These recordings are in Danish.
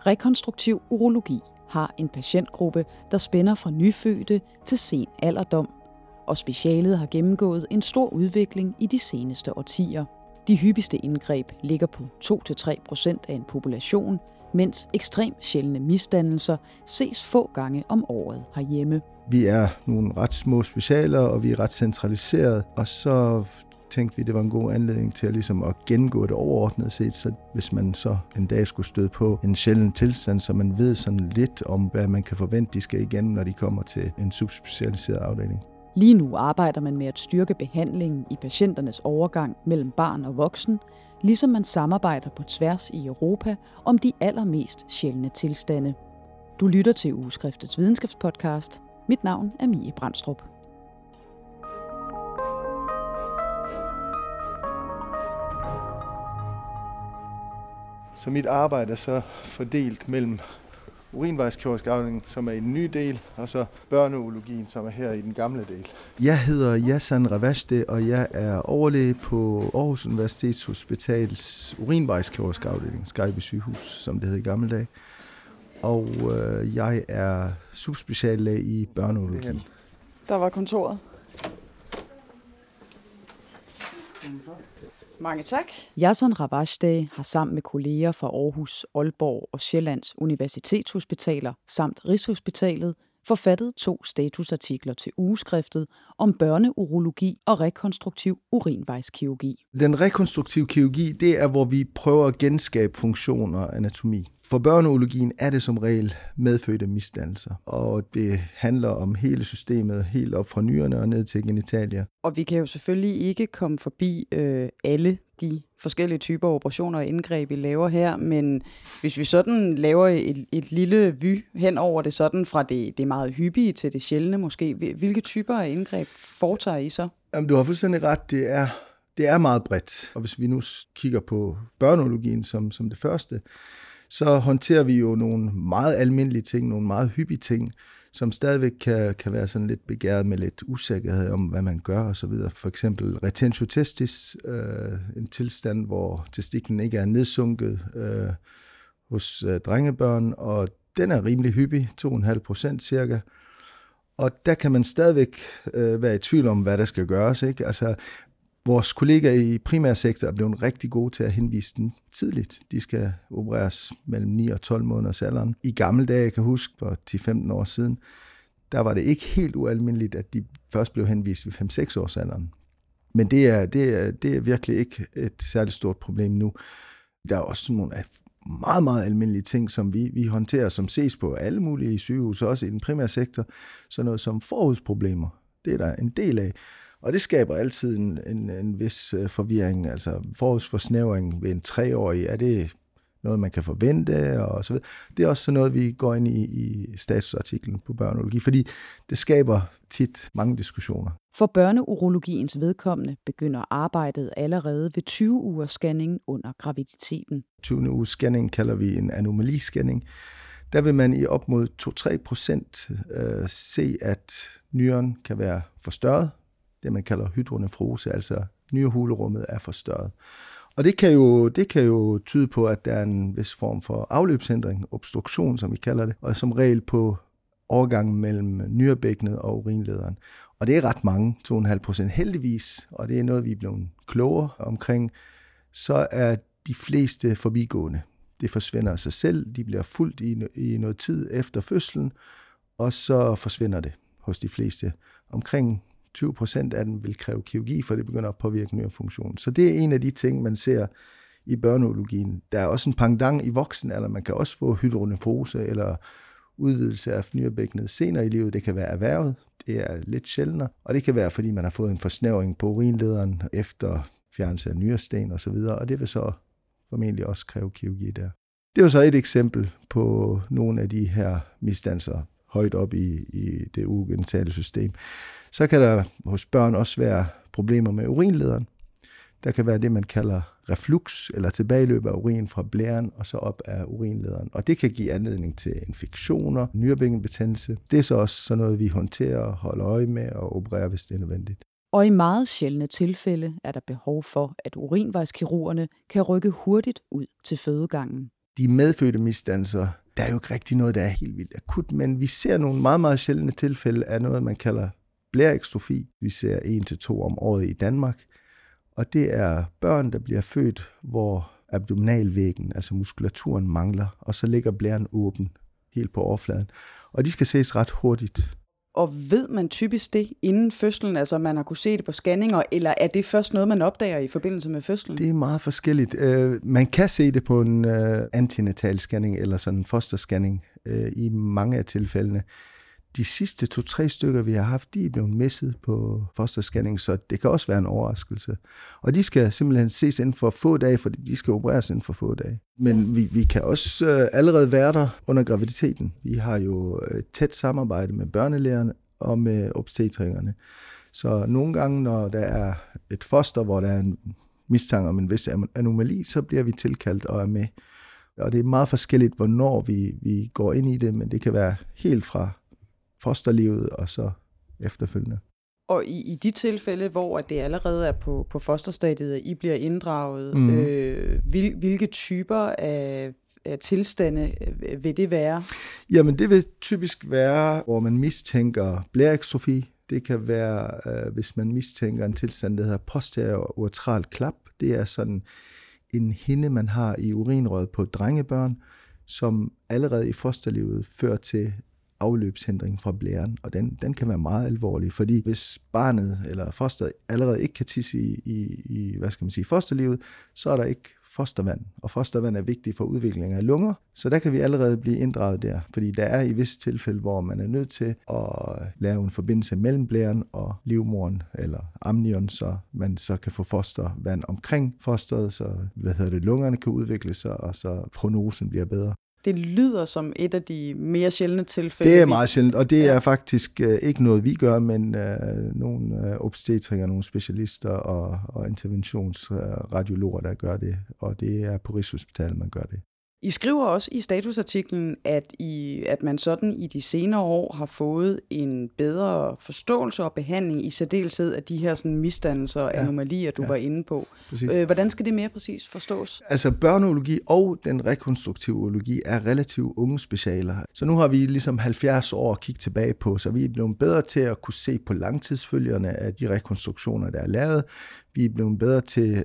Rekonstruktiv urologi har en patientgruppe, der spænder fra nyfødte til sen alderdom, og specialet har gennemgået en stor udvikling i de seneste årtier. De hyppigste indgreb ligger på 2-3% af en population, mens ekstremt sjældne misdannelser ses få gange om året herhjemme. Vi er nogle ret små specialer, og vi er ret centraliseret, og så tænkte vi, det var en god anledning til at gennemgå det overordnet set, så hvis man så en dag skulle støde på en sjælden tilstand, så man ved sådan lidt om, hvad man kan forvente, de skal igennem, når de kommer til en subspecialiseret afdeling. Lige nu arbejder man med at styrke behandlingen i patienternes overgang mellem barn og voksen, ligesom man samarbejder på tværs i Europa om de allermest sjældne tilstande. Du lytter til Ugeskriftets videnskabspodcast. Mit navn er Mie Brandstrup. Så mit arbejde er så fordelt mellem urinvejskirurgisk afdeling, som er i den nye del, og så børneurologien, som er her i den gamle del. Jeg hedder Yazan Ravashde, og jeg er overlæge på Aarhus Universitetshospitals urinvejskirurgisk afdeling, Skejby Sygehus, som det hed i gamle dage. Og jeg er subspeciallæge i børneurologi. Der var kontoret. Mange tak. Yazan Ravashde har sammen med kolleger fra Aarhus, Aalborg og Sjællands Universitetshospitaler samt Rigshospitalet forfattet 2 statusartikler til Ugeskriftet om børneurologi og rekonstruktiv urinvejskirurgi. Den rekonstruktive kirurgi, det er, hvor vi prøver at genskabe funktion og anatomi. For børneurologien er det som regel medfødte misdannelser, og det handler om hele systemet, helt op fra nyrerne og ned til genitalia. Og vi kan jo selvfølgelig ikke komme forbi alle de forskellige typer operationer og indgreb, vi laver her, men hvis vi sådan laver et lille vy hen over det, sådan fra det meget hyppige til det sjældne måske, hvilke typer af indgreb foretager I så? Jamen, du har fuldstændig ret, det er meget bredt, og hvis vi nu kigger på børneurologien som det første, så håndterer vi jo nogle meget almindelige ting, nogle meget hyppige ting, som stadigvæk kan være sådan lidt begæret med lidt usikkerhed om, hvad man gør osv. For eksempel retentio testis, en tilstand, hvor testiklen ikke er nedsunket hos drengebørn, og den er rimelig hyppig, 2,5% cirka. Og der kan man stadigvæk være i tvivl om, hvad der skal gøres, ikke? Altså, vores kollegaer i primærsektor er blevet rigtig gode til at henvise den tidligt. De skal opereres mellem 9 og 12 måneders alderen. I gamle dage, jeg kan huske, for 10-15 år siden, der var det ikke helt ualmindeligt, at de først blev henvist ved 5-6 års alderen. Men det er virkelig ikke et særligt stort problem nu. Der er også nogle meget, meget almindelige ting, som vi håndterer, som ses på alle mulige sygehuse, også i den primære sektor. Sådan noget som forhudsproblemer. Det er der en del af. Og det skaber altid en vis forvirring, altså forhudsforsnævring ved en 3-årig, er det noget, man kan forvente, og så videre. Det er også sådan noget, vi går ind i statusartiklen på børneurologi, fordi det skaber tit mange diskussioner. For børneurologiens vedkommende begynder arbejdet allerede ved 20 ugers scanning under graviditeten. 20. uges scanning kalder vi en anomaliscanning. Der vil man i op mod 2-3% se, at nyren kan være forstørret. Det man kalder hydronefrose, altså nyrehulerummet er forstørret. Og det kan jo tyde på, at der er en vis form for afløbshindring, obstruktion, som vi kalder det, og som regel på overgangen mellem nyrebækkenet og urinlederen. Og det er ret mange, 2,5% heldigvis, og det er noget, vi er blevet klogere omkring, så er de fleste forbigående. Det forsvinder af sig selv, de bliver fulgt i noget tid efter fødslen, og så forsvinder det hos de fleste. Omkring 20% af dem vil kræve kirurgi, for det begynder at påvirke nyrefunktionen. Så det er en af de ting, man ser i børneurologien. Der er også en pendant i voksenalder. Man kan også få hydronefrose eller udvidelse af nyrebækkenet senere i livet. Det kan være erhvervet. Det er lidt sjældnere. Og det kan være, fordi man har fået en forsnævring på urinlederen efter fjernelse af nyresten osv. Og det vil så formentlig også kræve kirurgi der. Det er jo så et eksempel på nogle af de her misdannelser højt op i det ugenitale system. Så kan der hos børn også være problemer med urinlederen. Der kan være det, man kalder reflux, eller tilbageløb af urin fra blæren og så op af urinlederen. Og det kan give anledning til infektioner, nyrebækkenbetændelse. Det er så også sådan noget, vi håndterer, holder øje med og opererer, hvis det er nødvendigt. Og i meget sjældne tilfælde er der behov for, at urinvejskirurgerne kan rykke hurtigt ud til fødegangen. De medfødte misdannelser, der er jo ikke rigtig noget, der er helt vildt akut, men vi ser nogle meget, meget sjældne tilfælde af noget, man kalder blæreekstrofi. Vi ser 1-2 om året i Danmark, og det er børn, der bliver født, hvor abdominalvæggen, altså muskulaturen, mangler, og så ligger blæren åben helt på overfladen. Og de skal ses ret hurtigt. Og ved man typisk det inden fødslen, altså man har kunne se det på scanninger, eller er det først noget, man opdager i forbindelse med fødslen? Det er meget forskelligt. Man kan se det på en antinatal scanning eller sådan en fosterscanning i mange af tilfældene. De sidste 2-3 stykker, vi har haft, de er blevet misset på fosterscanning, så det kan også være en overraskelse. Og de skal simpelthen ses inden for få dage, fordi de skal opereres inden for få dage. Men vi kan også allerede være der under graviditeten. Vi har jo et tæt samarbejde med børnelægerne og med obstetrikerne. Så nogle gange, når der er et foster, hvor der er en mistanke om en vis anomali, så bliver vi tilkaldt og er med. Og det er meget forskelligt, hvornår vi går ind i det, men det kan være helt fra fosterlivet og så efterfølgende. Og i de tilfælde, hvor det allerede er på fosterstadiet, at I bliver inddraget, hvilke typer af tilstande vil det være? Jamen det vil typisk være, hvor man mistænker blæreekstrofi. Det kan være, hvis man mistænker en tilstand, der hedder posterior uretral klap. Det er sådan en hinde, man har i urinrøret på drengebørn, som allerede i fosterlivet fører til afløbshindring fra blæren, og den kan være meget alvorlig, fordi hvis barnet eller fosteret allerede ikke kan tisse i fosterlivet, så er der ikke fostervand, og fostervand er vigtigt for udvikling af lunger, så der kan vi allerede blive inddraget der, fordi der er i visse tilfælde, hvor man er nødt til at lave en forbindelse mellem blæren og livmoderen eller amnion, så man så kan få fostervand omkring fosteret, så lungerne kan udvikle sig, og så prognosen bliver bedre. Det lyder som et af de mere sjældne tilfælde. Det er meget sjældent, og det er faktisk ikke noget, vi gør, men nogle obstetrikere, nogle specialister og interventionsradiologer, der gør det, og det er på Rigshospitalet, man gør det. I skriver også i statusartiklen, at man sådan i de senere år har fået en bedre forståelse og behandling i særdeleshed af de her sådan misdannelser og anomalier, du var inde på. Hvordan skal det mere præcis forstås? Altså børneologi og den rekonstruktive urologi er relativt unge specialer. Så nu har vi ligesom 70 år at kigge tilbage på, så vi er blevet bedre til at kunne se på langtidsfølgerne af de rekonstruktioner, der er lavet. Vi er blevet bedre til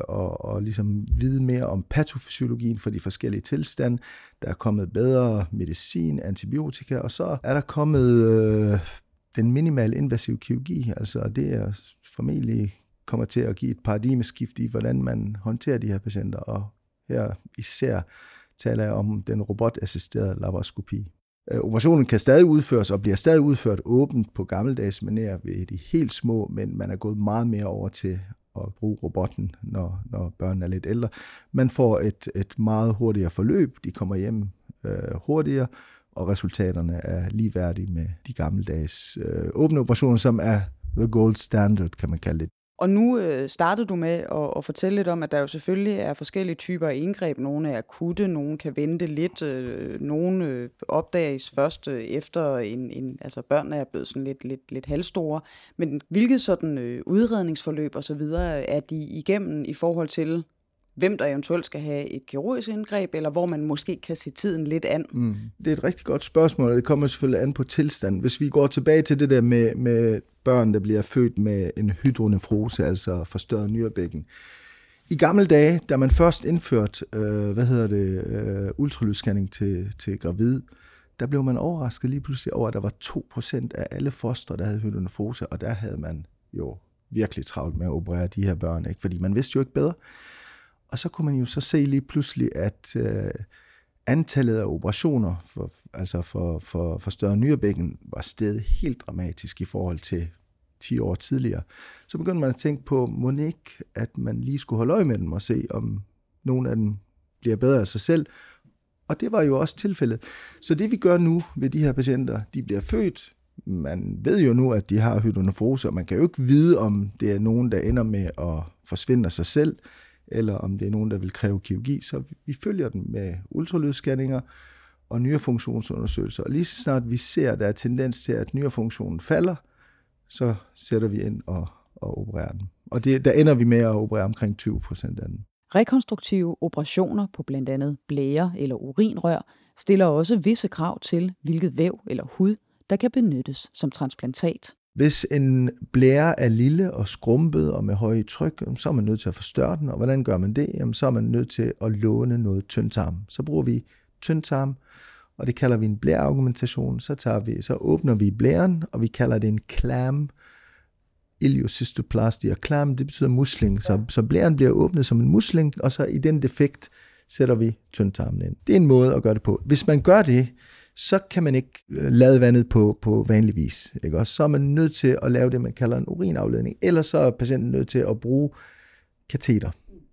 at ligesom vide mere om patofysiologien for de forskellige tilstande. Der er kommet bedre medicin, antibiotika, og så er der kommet den minimale invasive kirurgi. Altså det er formentlig kommer til at give et paradigmeskift i, hvordan man håndterer de her patienter. Og her især taler jeg om den robotassisterede laparoskopi. Operationen kan stadig udføres og bliver stadig udført åbent på gammeldags manér ved de helt små, men man er gået meget mere over til at bruge robotten, når børnene er lidt ældre. Man får et meget hurtigere forløb, de kommer hjem hurtigere, og resultaterne er ligeværdige med de gammeldags åbne operationer, som er the gold standard, kan man kalde det. Og nu startede du med at fortælle lidt om, at der jo selvfølgelig er forskellige typer af indgreb. Nogle er akutte, nogle kan vente lidt, nogle opdages først efter altså børnene er blevet sådan lidt halvstore. Men hvilket sådan udredningsforløb og så videre er de igennem i forhold til, hvem der eventuelt skal have et kirurgisk indgreb, eller hvor man måske kan se tiden lidt an? Det er et rigtig godt spørgsmål, og det kommer selvfølgelig an på tilstand. Hvis vi går tilbage til det der med børn, der bliver født med en hydronefrose, altså forstørret nyrebækken. I gamle dage, da man først indførte ultralydsscanning til gravid, der blev man overrasket lige pludselig over, at der var 2% af alle fostre, der havde hydronefrose, og der havde man jo virkelig travlt med at operere de her børn, ikke? Fordi man vidste jo ikke bedre. Og så kunne man jo så se lige pludselig, at antallet af operationer for forstørret nyrebækken var steget helt dramatisk i forhold til 10 år tidligere. Så begyndte man at tænke på, må ikke, at man lige skulle holde øje med dem og se, om nogle af dem bliver bedre af sig selv. Og det var jo også tilfældet. Så det vi gør nu ved de her patienter, de bliver født. Man ved jo nu, at de har hydronefrose, og man kan jo ikke vide, om det er nogen, der ender med at forsvinde af sig selv, eller om det er nogen, der vil kræve kirurgi. Så vi følger dem med ultralydsscanninger og nyrefunktionsundersøgelser. Og lige så snart vi ser, at der er tendens til, at nyrefunktionen falder, så sætter vi ind og opererer den. Og der ender vi med at operere omkring 20% af den. Rekonstruktive operationer på blandt andet blære eller urinrør stiller også visse krav til, hvilket væv eller hud, der kan benyttes som transplantat. Hvis en blære er lille og skrumpet og med høje tryk, så er man nødt til at forstørre den. Og hvordan gør man det? Jamen, så er man nødt til at låne noget tyndtarm. Så bruger vi tyndtarm, og det kalder vi en blæreaugmentation. Så åbner vi blæren, og vi kalder det en clam. Ileocystoplasty, og clam, det betyder musling. Så blæren bliver åbnet som en musling, og så i den defekt sætter vi tyndtarmen ind. Det er en måde at gøre det på. Hvis man gør det, så kan man ikke lade vandet på vanlig vis. Ikke? Og så er man nødt til at lave det, man kalder en urinafledning. Ellers så er patienten nødt til at bruge kateter.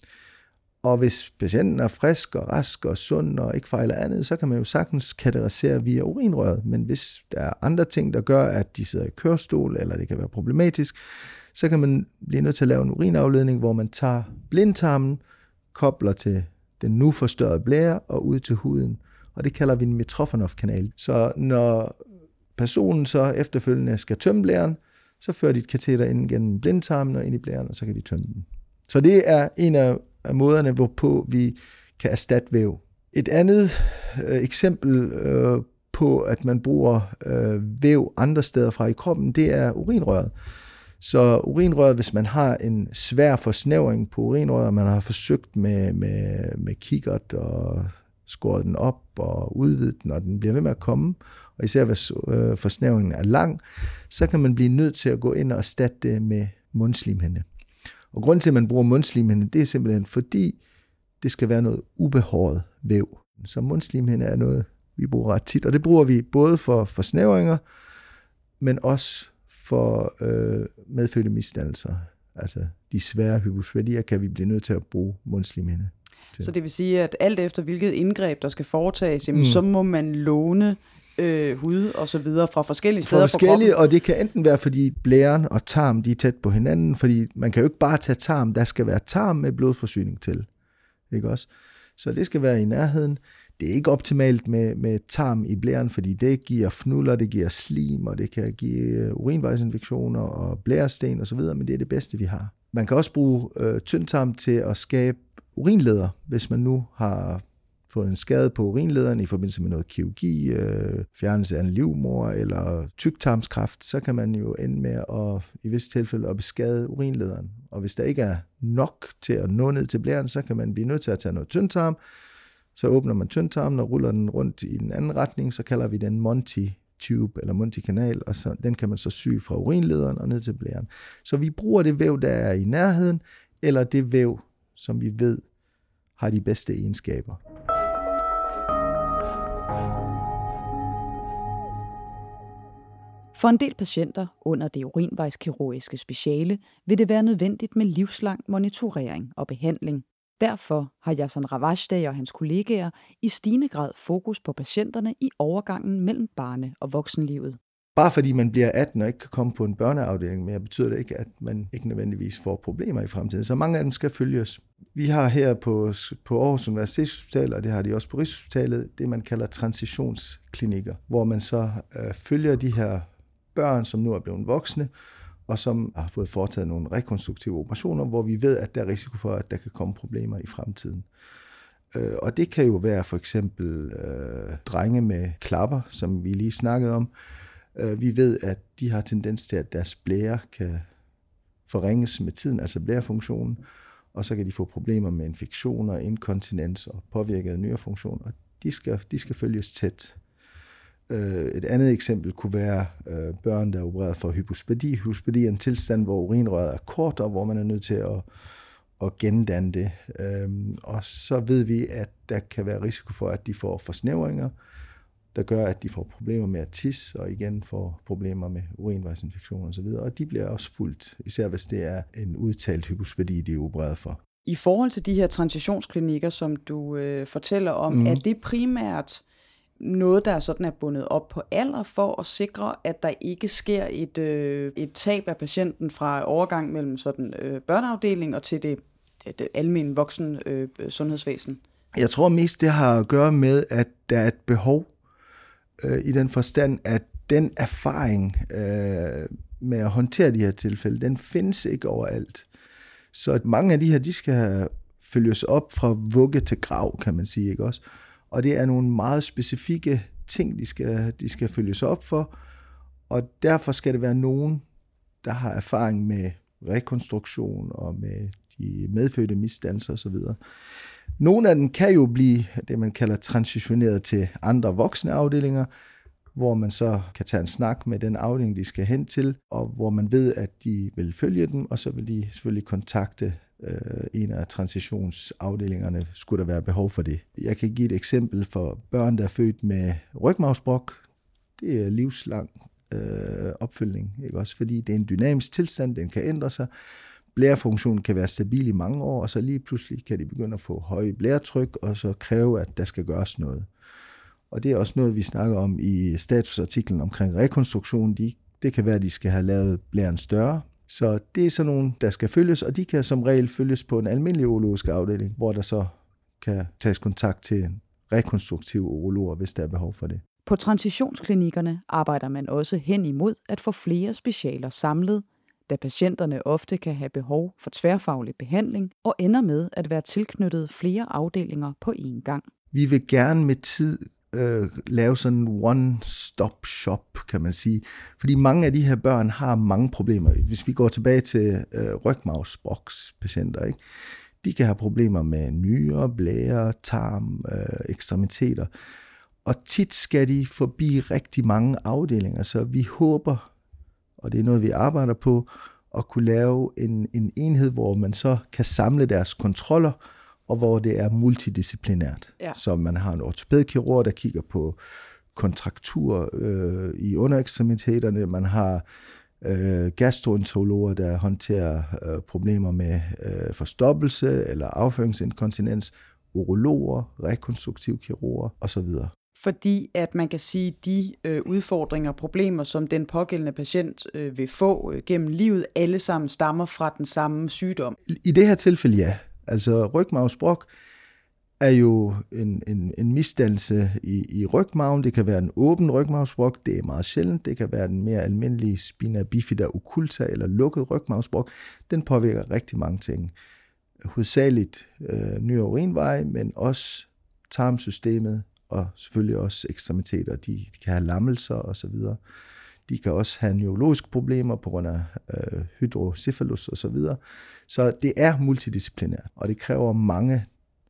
Og hvis patienten er frisk og rask og sund og ikke fejler andet, så kan man jo sagtens kateterisere via urinrøret. Men hvis der er andre ting, der gør, at de sidder i kørestol, eller det kan være problematisk, så kan man blive nødt til at lave en urinafledning, hvor man tager blindtarmen, kobler til den nu forstørrede blære og ud til huden. Og det kalder vi en Mitrofanov-kanal. Så når personen så efterfølgende skal tømme blæren, så fører de et kateter ind gennem blindtarmen og ind i blæren, og så kan de tømme den. Så det er en af måderne, hvorpå vi kan erstatte væv. Et andet eksempel på, at man bruger væv andre steder fra i kroppen, det er urinrøret. Så urinrøret, hvis man har en svær forsnævring på urinrøret, man har forsøgt med kikkert og skåret den op og udvidet den, og den bliver ved med at komme, og især hvis forsnævringen er lang, så kan man blive nødt til at gå ind og erstatte det med mundslimhinde. Og grunden til, at man bruger mundslimhinde, det er simpelthen fordi, det skal være noget ubehåret væv. Så mundslimhinde er noget, vi bruger ret tit, og det bruger vi både for forsnævringer, men også for medfødte misdannelser. Altså de svære hypospadier kan vi blive nødt til at bruge mundslimhinde. Så det vil sige, at alt efter hvilket indgreb, der skal foretages, så må man låne hud og så videre fra forskellige steder på kroppen. Og det kan enten være, fordi blæren og tarm, de er tæt på hinanden, fordi man kan jo ikke bare tage tarm, der skal være tarm med blodforsyning til. Ikke også? Så det skal være i nærheden. Det er ikke optimalt med tarm i blæren, fordi det giver fnuller, det giver slim, og det kan give urinvejsinfektioner og blæresten og så videre, men det er det bedste, vi har. Man kan også bruge tyndtarm til at skabe urinleder, hvis man nu har fået en skade på urinlederen i forbindelse med noget kirurgi, fjernelse af en livmor eller tyktarmskræft, så kan man jo ende med i visse tilfælde at beskade urinlederen. Og hvis der ikke er nok til at nå ned til blæren, så kan man blive nødt til at tage noget tyndtarm. Så åbner man tyndtarmen og ruller den rundt i den anden retning, så kalder vi den Monti-tube eller Monti-kanal, og så, den kan man så sy fra urinlederen og ned til blæren. Så vi bruger det væv, der er i nærheden, eller det væv, som vi ved har de bedste egenskaber. For en del patienter under det urinvejskirurgiske speciale vil det være nødvendigt med livslang monitorering og behandling. Derfor har Yasan Ravashday og hans kollegaer i stigende grad fokus på patienterne i overgangen mellem barne- og voksenlivet. Bare fordi man bliver 18 og ikke kan komme på en børneafdeling mere, betyder det ikke, at man ikke nødvendigvis får problemer i fremtiden. Så mange af dem skal følges. Vi har her på Aarhus Universitetshospital, og det har de også på Rigshospitalet, det man kalder transitionsklinikker, hvor man så følger de her børn, som nu er blevet voksne, og som har fået foretaget nogle rekonstruktive operationer, hvor vi ved, at der er risiko for, at der kan komme problemer i fremtiden. Og det kan jo være for eksempel drenge med klapper, som vi lige snakkede om. Vi ved, at de har tendens til, at deres blære kan forringes med tiden, altså blærefunktionen, og så kan de få problemer med infektioner, inkontinens og påvirket nyrefunktion, og de skal følges tæt. Et andet eksempel kunne være børn, der er opereret for hypospadi. Hypospadi er en tilstand, hvor urinrøret er kort, og hvor man er nødt til at gendanne det. Og så ved vi, at der kan være risiko for, at de får forsnævringer, der gør, at de får problemer med at tisse, og igen får problemer med urinvejsinfektioner osv. Og de bliver også fulgt, især hvis det er en udtalt hypospadi, de er opereret for. I forhold til de her transitionsklinikker, som du fortæller om, er det primært noget, der sådan er bundet op på alder for at sikre, at der ikke sker et tab af patienten fra overgang mellem sådan børneafdeling og til det almindelige voksen sundhedsvæsen? Jeg tror mest, det har at gøre med, at der er et behov i den forstand, at den erfaring med at håndtere de her tilfælde, den findes ikke overalt. Så mange af de her, de skal have følges op fra vugge til grav, kan man sige, ikke også? Og det er nogle meget specifikke ting, de skal følges op for, og derfor skal det være nogen, der har erfaring med rekonstruktion og med de medfødte misdannelser osv. Nogle af dem kan jo blive det, man kalder transitioneret til andre voksne afdelinger, hvor man så kan tage en snak med den afdeling, de skal hen til, og hvor man ved, at de vil følge dem, og så vil de selvfølgelig kontakte en af transitionsafdelingerne, skulle der være behov for det. Jeg kan give et eksempel for børn, der er født med rygmarvsbrok. Det er livslang opfølgning, ikke også? Fordi det er en dynamisk tilstand, den kan ændre sig. Blærefunktionen kan være stabil i mange år, og så lige pludselig kan de begynde at få høje blæretryk, og så kræve, at der skal gøres noget. Og det er også noget, vi snakker om i statusartiklen omkring rekonstruktion. Det kan være, at de skal have lavet blæren større. Så det er sådan nogle, der skal følges, og de kan som regel følges på en almindelig urologisk afdeling, hvor der så kan tages kontakt til en rekonstruktiv urolog, hvis der er behov for det. På transitionsklinikkerne arbejder man også hen imod at få flere specialer samlet, da patienterne ofte kan have behov for tværfaglig behandling og ender med at være tilknyttet flere afdelinger på én gang. Vi vil gerne med tid lave sådan en one-stop shop, kan man sige. Fordi mange af de her børn har mange problemer. Hvis vi går tilbage til rygmarvsbrokspatienter, ikke? De kan have problemer med nyrer, blære, tarm, ekstremiteter. Og tit skal de forbi rigtig mange afdelinger, så vi håber, og det er noget, vi arbejder på, at kunne lave en enhed, hvor man så kan samle deres kontroller, og hvor det er multidisciplinært. Ja. Så man har en ortopædkirurg, der kigger på kontraktur i underekstremiteterne, man har gastroenterologer, der håndterer problemer med forstoppelse eller afføringsinkontinens, urologer, rekonstruktive kirurger osv. Fordi at man kan sige, at de udfordringer og problemer, som den pågældende patient vil få gennem livet, alle sammen stammer fra den samme sygdom. I det her tilfælde ja. Altså rygmarvsbrok er jo en misdannelse i rygmarven. Det kan være en åben rygmarvsbrok, det er meget sjældent. Det kan være den mere almindelige spina bifida occulta eller lukket rygmarvsbrok. Den påvirker rigtig mange ting. Hovedsageligt nyre- og urinveje, men også tarmsystemet og selvfølgelig også ekstremiteter. De kan have lammelser osv. De kan også have neurologiske problemer på grund af hydrocephalus osv. Så det er multidisciplinært, og det kræver mange,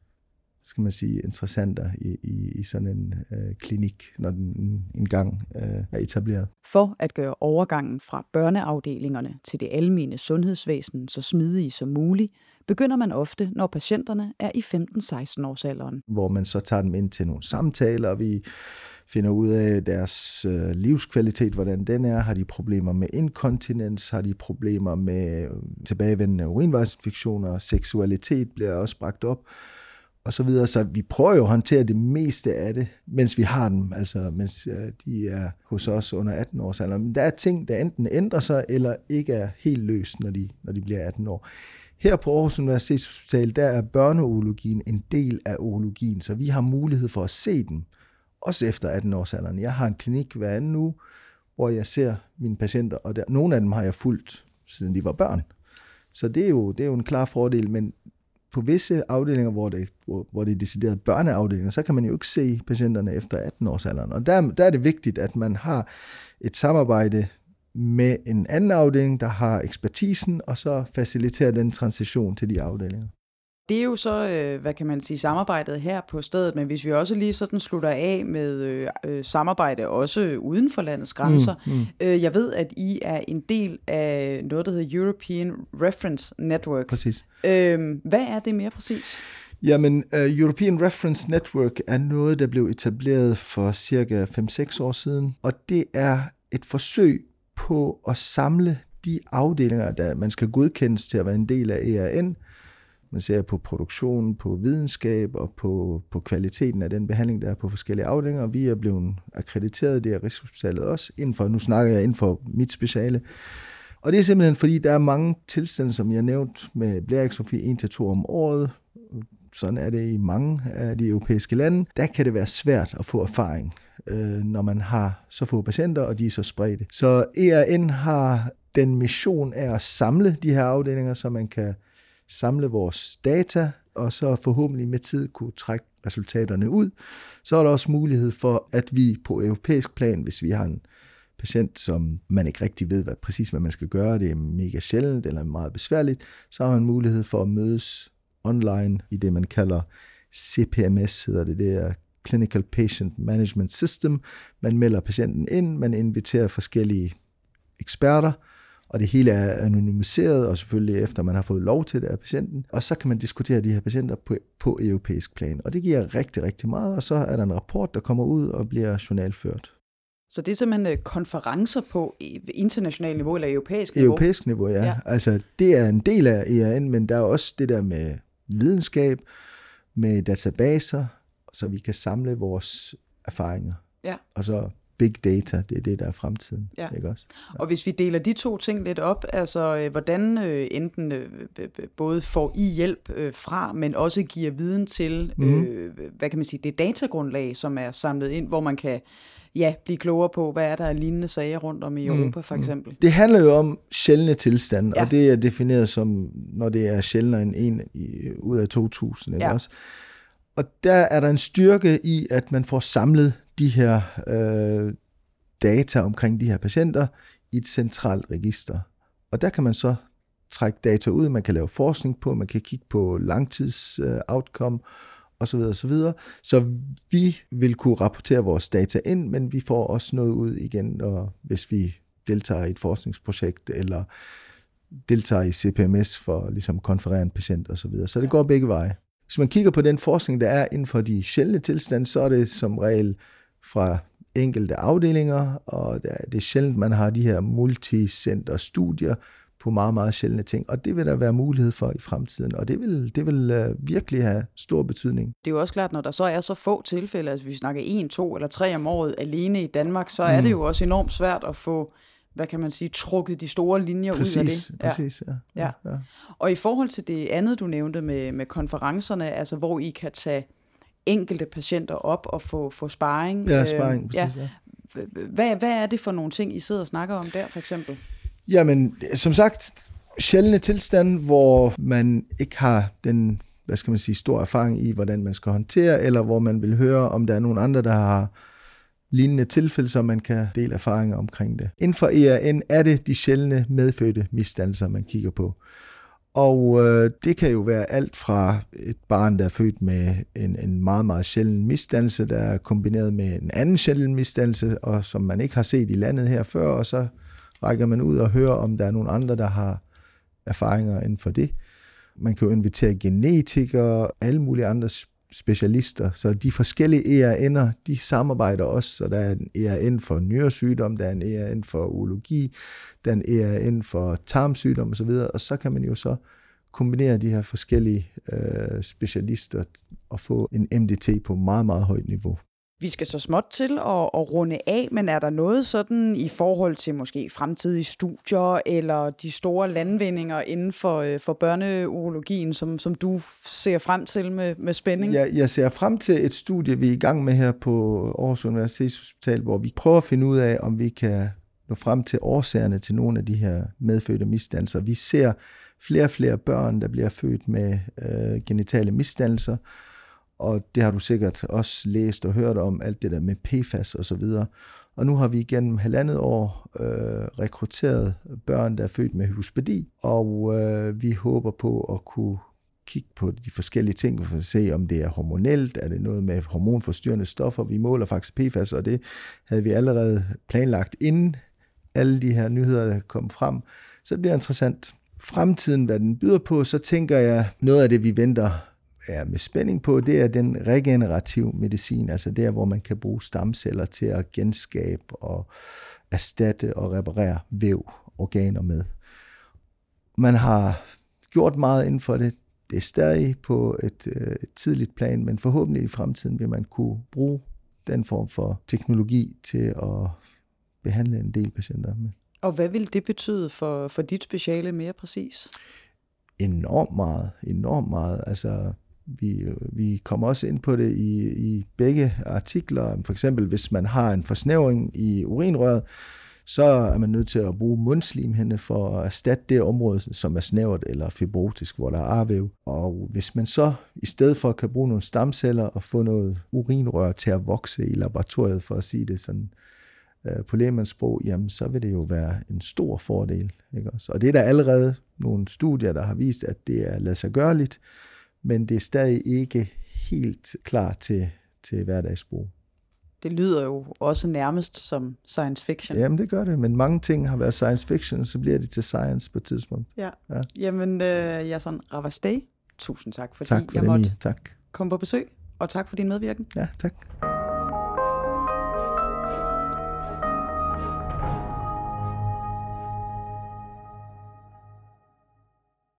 skal man sige, interessenter i sådan en klinik, når den engang er etableret. For at gøre overgangen fra børneafdelingerne til det almene sundhedsvæsen så smidig som muligt, begynder man ofte, når patienterne er i 15-16 års alderen. Hvor man så tager dem ind til nogle samtaler, og vi finder ud af deres livskvalitet, hvordan den er. Har de problemer med inkontinens? Har de problemer med tilbagevendende urinvejsinfektioner? Seksualitet bliver også bragt op, og så videre. Så vi prøver jo at håndtere det meste af det, mens vi har dem, altså mens de er hos os under 18 års alder. Men der er ting, der enten ændrer sig, eller ikke er helt løst, når de bliver 18 år. Her på Aarhus Universitetshospital, der er børneurologien en del af urologien, så vi har mulighed for at se dem, også efter 18 års alderen. Jeg har en klinik hver anden uge, hvor jeg ser mine patienter, og nogle af dem har jeg fulgt, siden de var børn. Så det er jo en klar fordel, men på visse afdelinger, hvor det er decideret børneafdelinger, så kan man jo ikke se patienterne efter 18 års alderen. Og der er det vigtigt, at man har et samarbejde med en anden afdeling, der har ekspertisen, og så faciliterer den transition til de afdelinger. Det er jo så, hvad kan man sige, samarbejdet her på stedet, men hvis vi også lige sådan slutter af med samarbejde også uden for landets grænser. Jeg ved, at I er en del af noget, der hedder European Reference Network. Præcis. Hvad er det mere præcis? Jamen, European Reference Network er noget, der blev etableret for cirka 5-6 år siden, og det er et forsøg på at samle de afdelinger, der man skal godkendes til at være en del af ERN. Man ser på produktionen, på videnskab og på kvaliteten af den behandling, der er på forskellige afdelinger. Vi er blevet akkrediteret, det er Rigshospitalet også, nu snakker jeg inden for mit speciale. Og det er simpelthen fordi, der er mange tilstande, som jeg nævnt, med blæreektomi 1-2 om året. Sådan er det i mange af de europæiske lande. Der kan det være svært at få erfaring, når man har så få patienter, og de er så spredte. Så ERN har den mission af at samle de her afdelinger, så man kan samle vores data, og så forhåbentlig med tid kunne trække resultaterne ud. Så er der også mulighed for, at vi på europæisk plan, hvis vi har en patient, som man ikke rigtig ved præcis, hvad man skal gøre, det er mega sjældent eller meget besværligt, så har man mulighed for at mødes online i det, man kalder CPMS, hedder det. Det er Clinical Patient Management System. Man melder patienten ind, man inviterer forskellige eksperter, og det hele er anonymiseret, og selvfølgelig efter man har fået lov til det af patienten. Og så kan man diskutere de her patienter på europæisk plan. Og det giver rigtig, rigtig meget, og så er der en rapport, der kommer ud og bliver journalført. Så det er simpelthen konferencer på internationalt niveau eller europæisk niveau? Europæisk niveau, ja. Altså, det er en del af ERN, men der er også det der med videnskab, med databaser, så vi kan samle vores erfaringer. Ja. Og så big data, det er det, der er fremtiden. Ja. Ikke også? Ja. Og hvis vi deler de to ting lidt op, altså hvordan enten både får I hjælp fra, men også giver viden til, hvad kan man sige, det datagrundlag, som er samlet ind, hvor man kan blive klogere på, hvad er der af lignende sager rundt om i Europa, for eksempel. Det handler jo om sjældne tilstande, og det er defineret som, når det er sjældnere end 1 ud af 2000, ikke også? Og der er der en styrke i, at man får samlet de her data omkring de her patienter i et centralt register. Og der kan man så trække data ud, man kan lave forskning på, man kan kigge på langtids-outcome, osv. osv. Så vi vil kunne rapportere vores data ind, men vi får også noget ud igen, hvis vi deltager i et forskningsprojekt, eller deltager i CPMS for ligesom konfererende patient osv. Så det går begge veje. Hvis man kigger på den forskning, der er inden for de sjældne tilstande, så er det som regel fra enkelte afdelinger, og det er sjældent, man har de her multicenter studier på meget, meget sjældne ting, og det vil der være mulighed for i fremtiden, og det vil virkelig have stor betydning. Det er jo også klart, når der så er så få tilfælde, altså vi snakker 1, 2 eller 3 om året alene i Danmark, så er det jo også enormt svært at få, hvad kan man sige, trukket de store linjer ud af det. Præcis, ja. Og i forhold til det andet, du nævnte med konferencerne, altså hvor I kan tage enkelte patienter op og få sparring. Ja, sparring, præcis, ja. Hvad er det for nogle ting, I sidder og snakker om der, for eksempel? Jamen, som sagt, sjældne tilstande, hvor man ikke har den, hvad skal man sige, stor erfaring i, hvordan man skal håndtere, eller hvor man vil høre, om der er nogen andre, der har lignende tilfælde, så man kan dele erfaringer omkring det. Inden for ERN er det de sjældne medfødte misdannelser, man kigger på. Og det kan jo være alt fra et barn, der er født med en meget, meget sjælden misdannelse, der er kombineret med en anden sjælden misdannelse, og som man ikke har set i landet her før, og så rækker man ud og hører, om der er nogen andre, der har erfaringer inden for det. Man kan jo invitere genetikere, alle mulige andre specialister, så de forskellige ERN'er, de samarbejder også, så der er en ERN for nyresygdom, der er en ERN for urologi, der er en ERN for tarmsygdom osv., og så kan man jo så kombinere de her forskellige specialister og få en MDT på meget, meget højt niveau. Vi skal så småt til at runde af, men er der noget sådan i forhold til måske fremtidige studier eller de store landvindinger inden for børneurologien, som du ser frem til med spænding? Ja, jeg ser frem til et studie, vi er i gang med her på Aarhus Universitetshospital, hvor vi prøver at finde ud af, om vi kan nå frem til årsagerne til nogle af de her medfødte misdannelser. Vi ser flere og flere børn, der bliver født med genitale misdannelser, og det har du sikkert også læst og hørt om, alt det der med PFAS og så videre. Og nu har vi igennem 1,5 år rekrutteret børn, der er født med hypospadi, og vi håber på at kunne kigge på de forskellige ting, for at se, om det er hormonelt, er det noget med hormonforstyrrende stoffer. Vi måler faktisk PFAS, og det havde vi allerede planlagt, inden alle de her nyheder der kom frem. Så det bliver interessant. Fremtiden, hvad den byder på, så tænker jeg, noget af det, vi venter med spænding på, det er den regenerative medicin, altså der, hvor man kan bruge stamceller til at genskabe og erstatte og reparere væv, organer med. Man har gjort meget inden for det. Det er stadig på et tidligt plan, men forhåbentlig i fremtiden vil man kunne bruge den form for teknologi til at behandle en del patienter med. Og hvad vil det betyde for dit speciale mere præcis? Enormt meget. Altså, vi kommer også ind på det i begge artikler. For eksempel, hvis man har en forsnævring i urinrøret, så er man nødt til at bruge mundslimhinde for at erstatte det område, som er snævert eller fibrotisk, hvor der er arvæv. Og hvis man så i stedet for kan bruge nogle stamceller og få noget urinrør til at vokse i laboratoriet, for at sige det sådan på lægemandsprog, jamen så vil det jo være en stor fordel. Ikke også? Og det er der allerede nogle studier, der har vist, at det er ladsiggørligt, men det er stadig ikke helt klar til hverdagsbrug. Det lyder jo også nærmest som science fiction. Jamen det gør det, men mange ting har været science fiction, så bliver det til science på et tidspunkt. Ja. Jamen, Yasan Ravastey, tusind tak, fordi tak for jeg måtte tak. komme på besøg, og tak for din medvirken. Ja, tak.